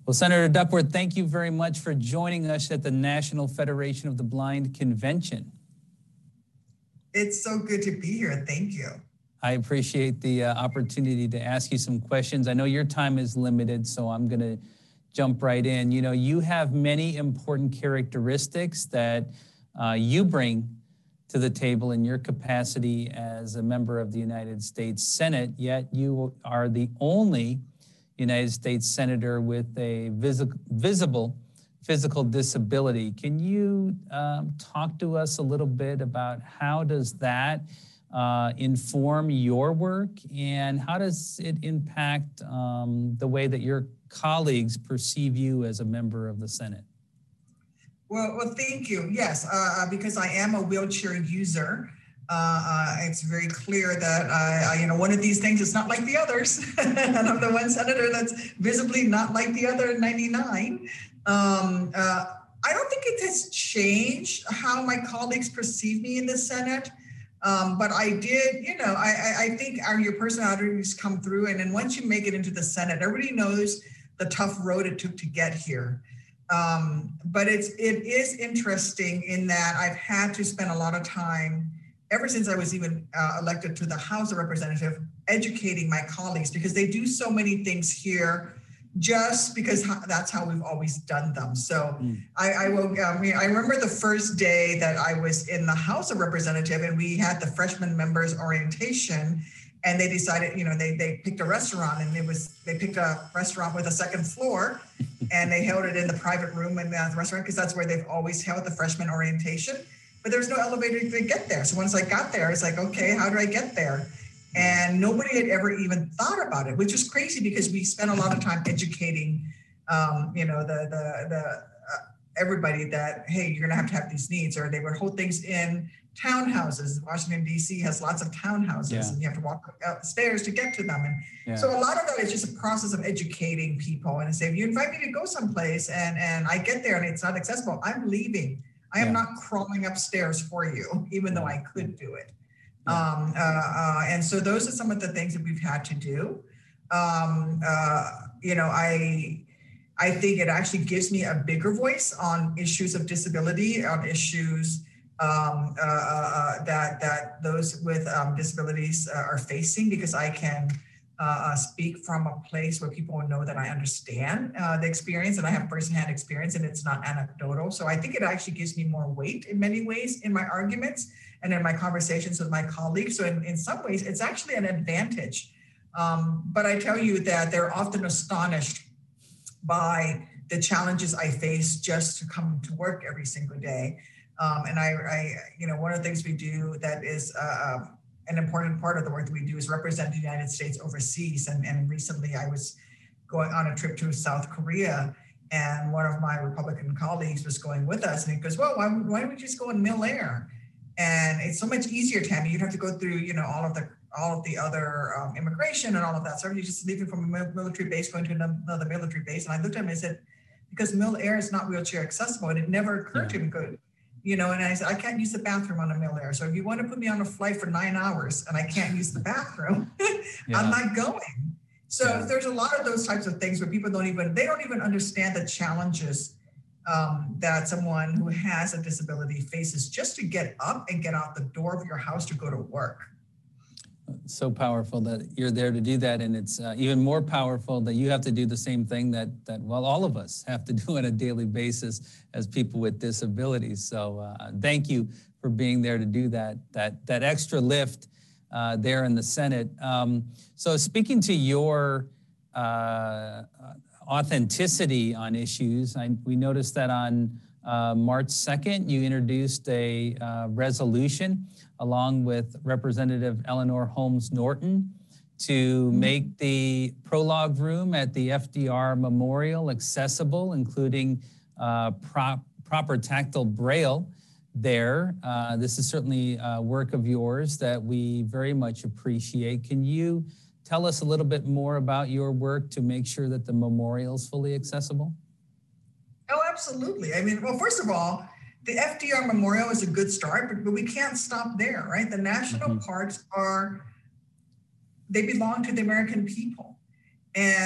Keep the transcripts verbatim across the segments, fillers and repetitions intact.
Well, Senator Duckworth, thank you very much for joining us at the National Federation of the Blind Convention. It's so good to be here. Thank you. I appreciate the uh, opportunity to ask you some questions. I know your time is limited, so I'm going to jump right in. You know, you have many important characteristics that uh, you bring to the table in your capacity as a member of the United States Senate, yet you are the only United States Senator with a visi visible physical disability. Can you um, talk to us a little bit about how does that uh, inform your work, and how does it impact um, the way that your colleagues perceive you as a member of the Senate? Well, well, thank you. Yes, uh, because I am a wheelchair user. Uh, uh, it's very clear that I, I, you know, one of these things is not like the others, and I'm the one senator that's visibly not like the other ninety-nine. Um, uh, I don't think it has changed how my colleagues perceive me in the Senate, um, but I did, you know, I, I think our, your personalities come through, and then once you make it into the Senate, everybody knows the tough road it took to get here. Um, but it's, it is interesting in that I've had to spend a lot of time ever since I was even uh, elected to the House of Representatives, educating my colleagues, because they do so many things here just because that's how we've always done them. So mm. I, I will, I mean, I remember the first day that I was in the House of Representatives and we had the freshman members orientation, and they decided, you know, they, they picked a restaurant, and it was, they picked a restaurant with a second floor and they held it in the private room in the restaurant, because that's where they've always held the freshman orientation. But there's no elevator to get there. So once I got there, it's like, okay, how do I get there? And nobody had ever even thought about it, which is crazy because we spent a lot of time educating, um, you know, the the the uh, everybody that, hey, you're gonna have to have these needs, or they would hold things in townhouses. Washington, D C has lots of townhouses, yeah. and you have to walk up the stairs to get to them. And yeah. so a lot of that is just a process of educating people, and say, if you invite me to go someplace and, and I get there and it's not accessible, I'm leaving. I am yeah. not crawling upstairs for you, even though I could do it. Yeah. Um, uh, uh, and so those are some of the things that we've had to do. Um, uh, you know, I, I think it actually gives me a bigger voice on issues of disability, on issues um, uh, uh, that, that those with um, disabilities uh, are facing, because I can Uh, speak from a place where people know that I understand uh, the experience, and I have firsthand experience, and it's not anecdotal. So I think it actually gives me more weight in many ways in my arguments and in my conversations with my colleagues. So in, in some ways, it's actually an advantage. Um, but I tell you that they're often astonished by the challenges I face just to come to work every single day. Um, and I, I, you know, one of the things we do that is uh, an important part of the work that we do is represent the United States overseas. And, and recently I was going on a trip to South Korea, and one of my Republican colleagues was going with us, and he goes, well, why, why don't we just go in Mil Air? And it's so much easier, Tammy. You'd have to go through, you know, all of the all of the other um, immigration and all of that. So you're just leaving from a military base, going to another military base. And I looked at him and I said, because Mil Air is not wheelchair accessible. And it never occurred yeah. to me, go, you know, and I said, I can't use the bathroom on a Mil Air. So if you want to put me on a flight for nine hours and I can't use the bathroom, yeah. I'm not going. So yeah. there's a lot of those types of things where people don't even, they don't even understand the challenges um, that someone who has a disability faces just to get up and get out the door of your house to go to work. So powerful that you're there to do that. And it's uh, even more powerful that you have to do the same thing that, that, well, all of us have to do on a daily basis as people with disabilities. So uh, thank you for being there to do that, that, that extra lift uh, there in the Senate. Um, so speaking to your uh, authenticity on issues, I, we noticed that on uh, March second, you introduced a uh, resolution along with Representative Eleanor Holmes Norton to make the prologue room at the F D R Memorial accessible, including uh, prop, proper tactile braille there. Uh, this is certainly a work of yours that we very much appreciate. Can you tell us a little bit more about your work to make sure that the memorial is fully accessible? Oh, absolutely. I mean, well, first of all, the F D R Memorial is a good start, but, but we can't stop there, right? The national mm-hmm. parks are, they belong to the American people. And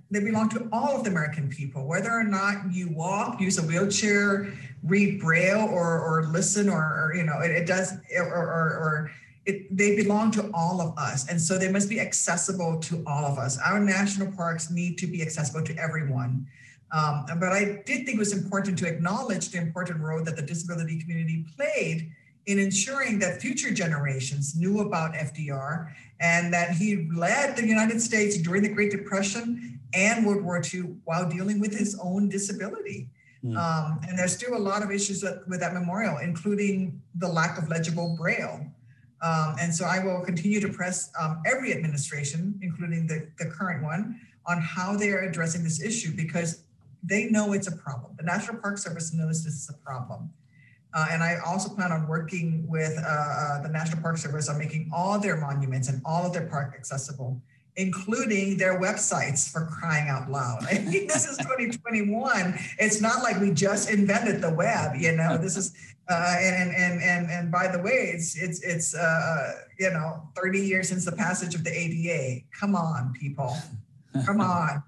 they belong to all of the American people, whether or not you walk, use a wheelchair, read Braille, or or listen, or, or you know, it, it does, or or, or it, they belong to all of us, and so they must be accessible to all of us. Our national parks need to be accessible to everyone. Um, but I did think it was important to acknowledge the important role that the disability community played in ensuring that future generations knew about F D R, and that he led the United States during the Great Depression and World War Two while dealing with his own disability. Mm. Um, and there's still a lot of issues with, with that memorial, including the lack of legible Braille. Um, and so I will continue to press um, every administration, including the, the current one, on how they are addressing this issue, because they know it's a problem. The National Park Service knows this is a problem. Uh, and I also plan on working with uh, uh, the National Park Service on making all their monuments and all of their park accessible, including their websites, for crying out loud. I mean, this is twenty twenty-one. It's not like we just invented the web, you know. This is, uh, and and and and by the way, it's it's it's uh, you know, thirty years since the passage of the A D A. Come on, people, come on.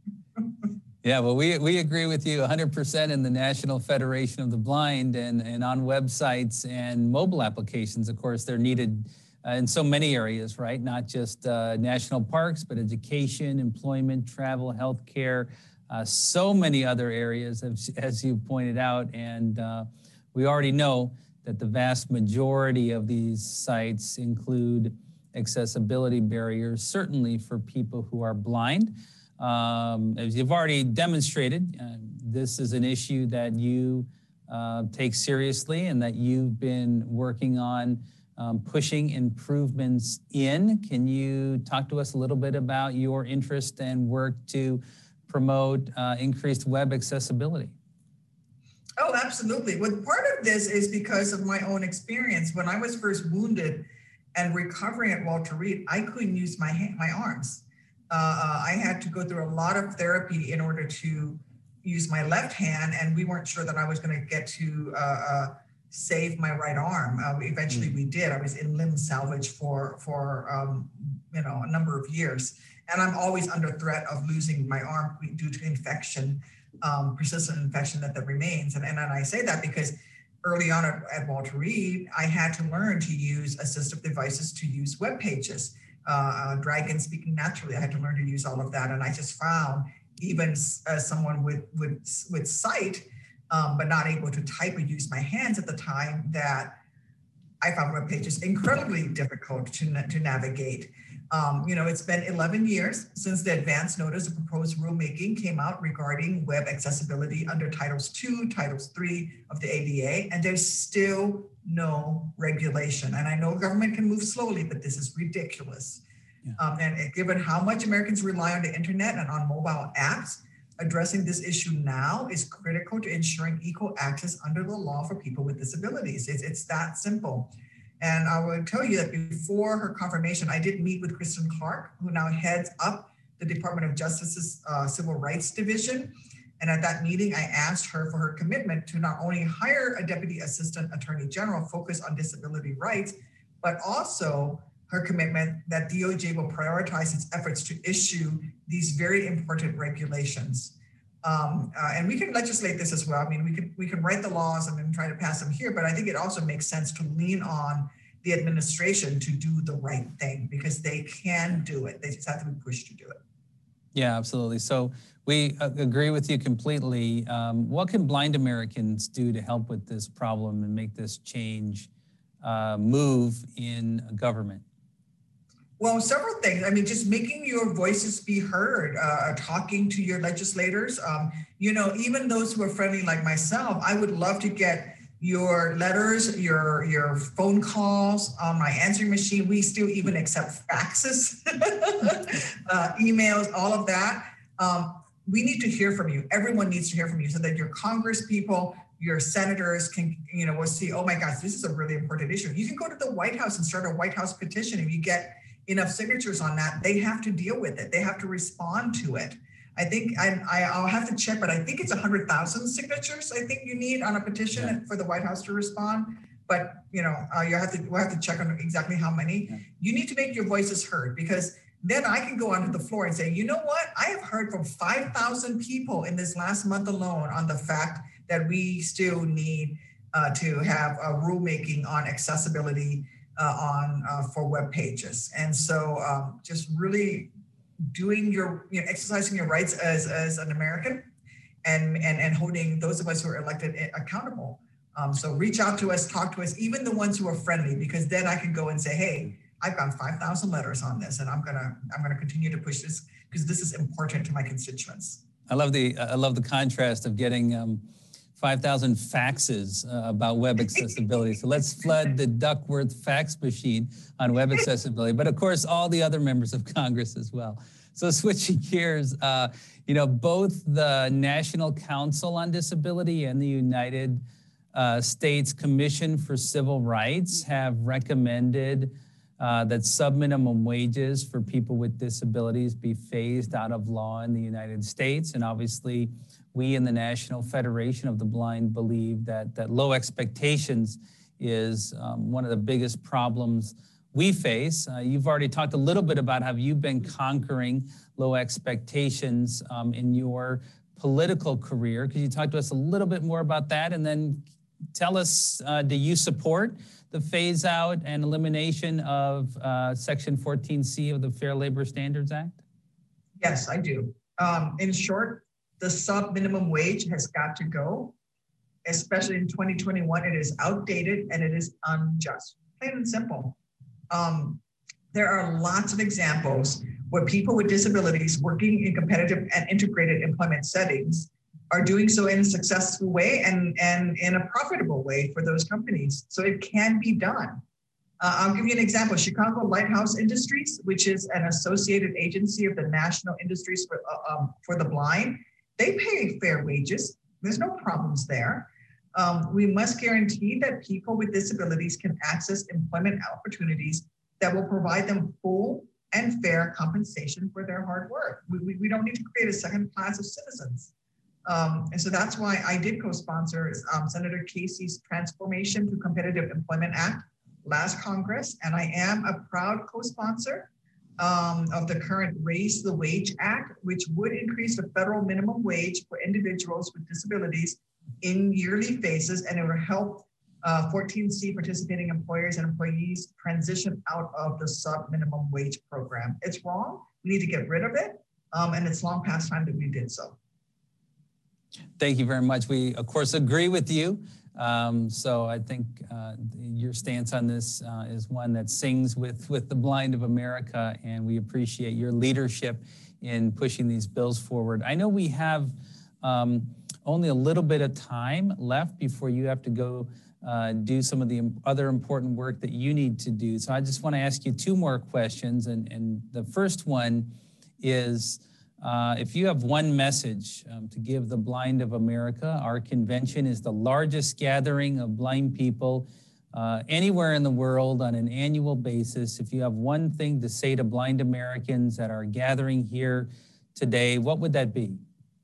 Yeah, well, we, we agree with you one hundred percent in the National Federation of the Blind, and, and on websites and mobile applications. Of course, they're needed uh, in so many areas, right? Not just uh, national parks, but education, employment, travel, healthcare, uh, so many other areas, as, as you pointed out. And uh, we already know that the vast majority of these sites include accessibility barriers, certainly for people who are blind. Um, as you've already demonstrated, uh, this is an issue that you uh, take seriously and that you've been working on um, pushing improvements in. Can you talk to us a little bit about your interest and work to promote uh, increased web accessibility? Oh, absolutely. Well, part of this is because of my own experience. When I was first wounded and recovering at Walter Reed, I couldn't use my hand, my arms. Uh, I had to go through a lot of therapy in order to use my left hand, and we weren't sure that I was going to get to uh, uh, save my right arm. Uh, eventually, we did. I was in limb salvage for for um, you know, a number of years, and I'm always under threat of losing my arm due to infection, um, persistent infection that, that remains. And, and and I say that because early on at, at Walter Reed, I had to learn to use assistive devices to use web pages. Uh, Dragon Speaking Naturally, I had to learn to use all of that. And I just found, even as someone with, with, with sight, um, but not able to type or use my hands at the time, that I found web pages incredibly difficult to, to navigate. Um, you know, it's been eleven years since the advance notice of proposed rulemaking came out regarding web accessibility under Titles two, Titles three of the A D A, and there's still no regulation. And I know government can move slowly, but this is ridiculous. Yeah. Um, and given how much Americans rely on the internet and on mobile apps, addressing this issue now is critical to ensuring equal access under the law for people with disabilities. It's, it's that simple. And I will tell you that before her confirmation, I did meet with Kristen Clark, who now heads up the Department of Justice's uh, Civil Rights Division. And at that meeting, I asked her for her commitment to not only hire a Deputy Assistant Attorney General focused on disability rights, but also her commitment that D O J will prioritize its efforts to issue these very important regulations. Um, uh, and we can legislate this as well. I mean, we can we can write the laws and then try to pass them here, but I think it also makes sense to lean on the administration to do the right thing, because they can do it. They just have to be pushed to do it. Yeah, absolutely. So we uh, agree with you completely. Um, what can blind Americans do to help with this problem and make this change uh, move in government? Well, several things. I mean, just making your voices be heard, uh, talking to your legislators. Um, you know, even those who are friendly like myself, I would love to get your letters, your your phone calls on my answering machine. We still even accept faxes, uh, emails, all of that. Um, we need to hear from you. Everyone needs to hear from you so that your Congress people, your senators can, you know, will see, oh my gosh, this is a really important issue. You can go to the White House and start a White House petition. If you get enough signatures on that, they have to deal with it. They have to respond to it. I think I, I, I'll have to check, but I think it's one hundred thousand signatures I think you need on a petition yeah. for the White House to respond. But, you know, uh, you have to, we'll have to check on exactly how many. Yeah. You need to make your voices heard, because then I can go onto the floor and say, you know what? I have heard from five thousand people in this last month alone on the fact that we still need uh, to have a rulemaking on accessibility uh, on uh, for web pages. And so um, just really doing your, you know, exercising your rights as, as an American and, and, and holding those of us who are elected accountable. Um, so reach out to us, talk to us, even the ones who are friendly, because then I can go and say, hey, I've got five thousand letters on this, and I'm gonna I'm gonna continue to push this because this is important to my constituents. I love the I love the contrast of getting um, five thousand faxes uh, about web accessibility. So let's flood the Duckworth fax machine on web accessibility, but of course all the other members of Congress as well. So switching gears, uh, you know, both the National Council on Disability and the United uh, States Commission for Civil Rights have recommended Uh, that sub-minimum wages for people with disabilities be phased out of law in the United States. And obviously, we in the National Federation of the Blind believe that, that low expectations is um, one of the biggest problems we face. Uh, you've already talked a little bit about how you've been conquering low expectations um, in your political career. Could you talk to us a little bit more about that? And then tell us, uh, do you support the phase out and elimination of uh, Section fourteen C of the Fair Labor Standards Act? Yes, I do. Um, in short, the sub minimum wage has got to go, especially in twenty twenty-one. It is outdated and it is unjust, plain and simple. Um, there are lots of examples where people with disabilities working in competitive and integrated employment settings are doing so in a successful way and, and in a profitable way for those companies. So it can be done. Uh, I'll give you an example. Chicago Lighthouse Industries, which is an associated agency of the National Industries for, uh, um, for the Blind, they pay fair wages. There's no problems there. Um, we must guarantee that people with disabilities can access employment opportunities that will provide them full and fair compensation for their hard work. We, we, we don't need to create a second class of citizens. Um, and so that's why I did co-sponsor um, Senator Casey's Transformation to Competitive Employment Act last Congress, and I am a proud co-sponsor um, of the current Raise the Wage Act, which would increase the federal minimum wage for individuals with disabilities in yearly phases, and it will help uh, fourteen C participating employers and employees transition out of the sub-minimum wage program. It's wrong. We need to get rid of it, um, and it's long past time that we did so. Thank you very much. We, of course, agree with you. Um, so I think uh, your stance on this uh, is one that sings with, with the blind of America, and we appreciate your leadership in pushing these bills forward. I know we have um, only a little bit of time left before you have to go uh, do some of the other important work that you need to do. So I just want to ask you two more questions, and, and the first one is, Uh, if you have one message um, to give the blind of America, our convention is the largest gathering of blind people uh, anywhere in the world on an annual basis. If you have one thing to say to blind Americans that are gathering here today, what would that be?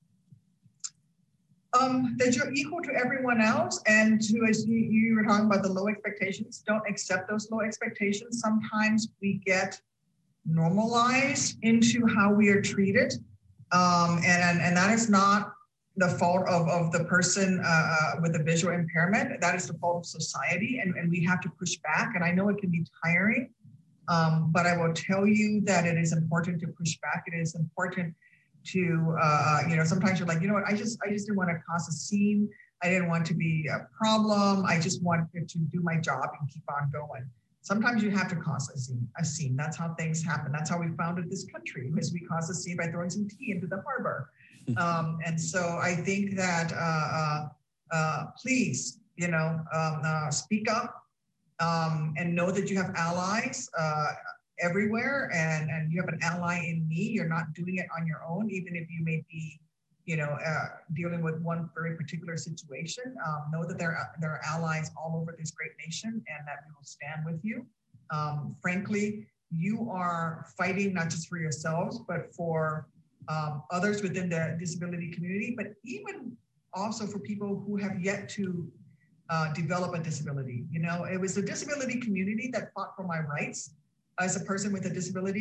Um, that you're equal to everyone else, and to, as you, you were talking about the low expectations, don't accept those low expectations. Sometimes we get normalized into how we are treated. Um, and, and that is not the fault of, of the person uh, with a visual impairment. That is the fault of society, and, and we have to push back. And I know it can be tiring, um, but I will tell you that it is important to push back. It is important to, uh, you know, sometimes you're like, you know what, I just, I just didn't want to cause a scene. I didn't want to be a problem. I just wanted to do my job and keep on going. Sometimes you have to cause a scene, a scene. That's how things happen. That's how we founded this country, was we caused a scene by throwing some tea into the harbor. Um, and so I think that, uh, uh, uh, please, you know, um, uh, speak up um, and know that you have allies uh, everywhere, and, and you have an ally in me. You're not doing it on your own, even if you may be, you know, uh, dealing with one very particular situation. Um, know that there are, there are allies all over this great nation, and that we will stand with you. Um, frankly, you are fighting not just for yourselves, but for um, others within the disability community, but even also for people who have yet to uh, develop a disability. You know, it was the disability community that fought for my rights as a person with a disability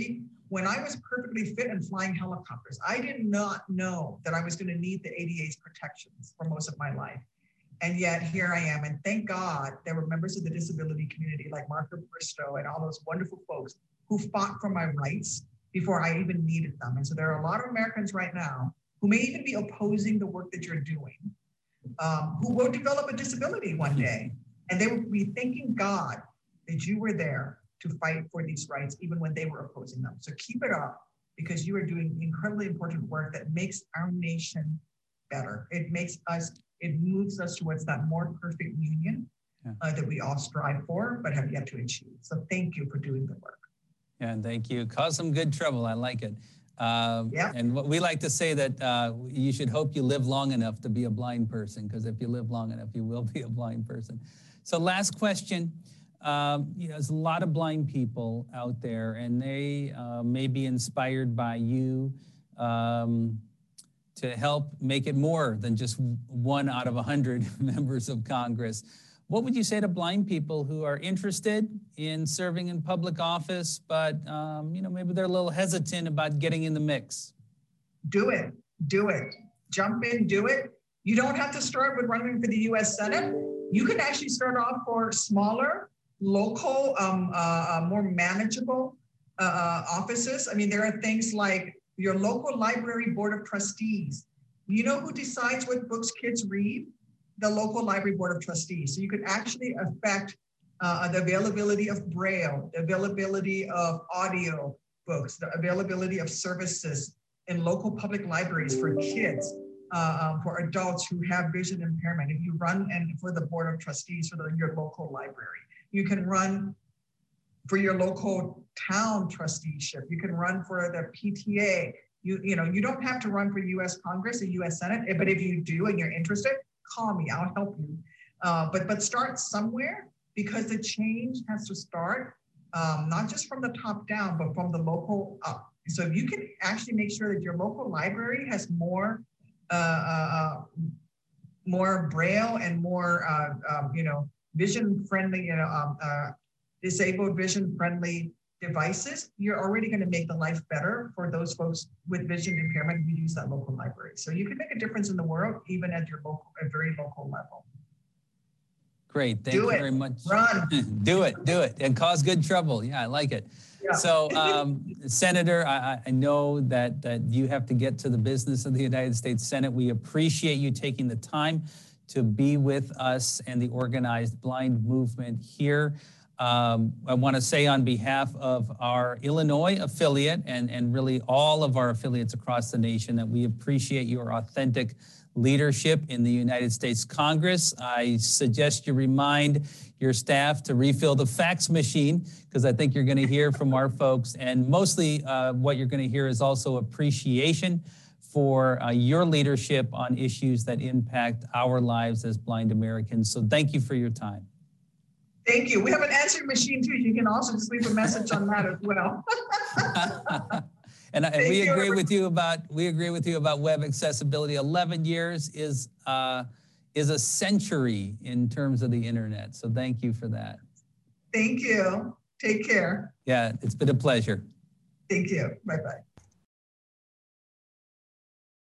when I was perfectly fit and flying helicopters, I did not know that I was going to need the A D A's protections for most of my life. And yet here I am. And thank God there were members of the disability community like Martha Bristow and all those wonderful folks who fought for my rights before I even needed them. And so there are a lot of Americans right now who may even be opposing the work that you're doing, um, who will develop a disability one day. And they will be thanking God that you were there to fight for these rights, even when they were opposing them. So keep it up, because you are doing incredibly important work that makes our nation better. It makes us, it moves us towards that more perfect union yeah. uh, that we all strive for, but have yet to achieve. So thank you for doing the work. Yeah, and thank you. Cause some good trouble. I like it. Uh, yeah. And what we like to say that uh, you should hope you live long enough to be a blind person, because if you live long enough, you will be a blind person. So last question. Um, you know, there's a lot of blind people out there, and they uh, may be inspired by you um, to help make it more than just one out of a hundred members of Congress. What would you say to blind people who are interested in serving in public office, but um, you know, maybe they're a little hesitant about getting in the mix? Do it, do it. Jump in, do it. You don't have to start with running for the U S Senate. You can actually start off for smaller, local, um, uh, more manageable uh, offices. I mean, there are things like your local library board of trustees. You know who decides what books kids read? The local library board of trustees. So you could actually affect uh, the availability of Braille, the availability of audio books, the availability of services in local public libraries for kids, uh, for adults who have vision impairment. If you run and for the board of trustees for the, your local library, you can run for your local town trusteeship. You can run for the P T A. You, you know, you don't have to run for U S Congress or U S Senate, but if you do and you're interested, call me, I'll help you. Uh, but, but start somewhere, because the change has to start, um, not just from the top down, but from the local up. So if you can actually make sure that your local library has more, uh, uh, more Braille and more, uh, um, you know, vision-friendly, you know, um, uh, disabled vision-friendly devices, you're already going to make the life better for those folks with vision impairment who use that local library. So you can make a difference in the world, even at your local, a very local level. Great, thank do you it. very much. Run. do it, do it, and cause good trouble. Yeah, I like it. Yeah. So, um, Senator, I, I know that, that you have to get to the business of the United States Senate. We appreciate you taking the time to be with us and the organized blind movement here. Um, I want to say on behalf of our Illinois affiliate and, and really all of our affiliates across the nation that we appreciate your authentic leadership in the United States Congress. I suggest you remind your staff to refill the fax machine, because I think you're going to hear from our folks. And mostly uh, what you're going to hear is also appreciation for uh, your leadership on issues that impact our lives as blind Americans. So thank you for your time. Thank you. We have an answering machine too. You can also just leave a message on that as well. and, and we you. agree with you about we agree with you about web accessibility. eleven years is uh, is a century in terms of the internet. So thank you for that. Thank you. Take care. Yeah, it's been a pleasure. Thank you. Bye bye.